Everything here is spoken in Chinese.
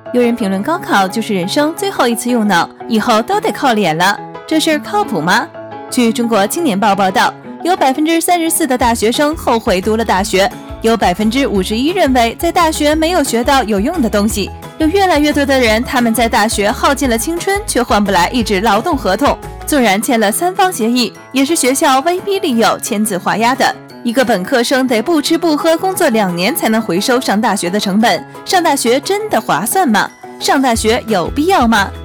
有人评论高考就是人生最后一次用脑，以后都得靠脸了，这事儿靠谱吗？据中国青年报报道，有 34% 的大学生后悔读了大学，有 51% 认为在大学没有学到有用的东西，有越来越多的人他们在大学耗尽了青春，却换不来一纸劳动合同，纵然签了3方协议，也是学校威逼利诱签字画押的。一个本科生得不吃不喝工作2年才能回收上大学的成本，上大学真的划算吗？上大学有必要吗？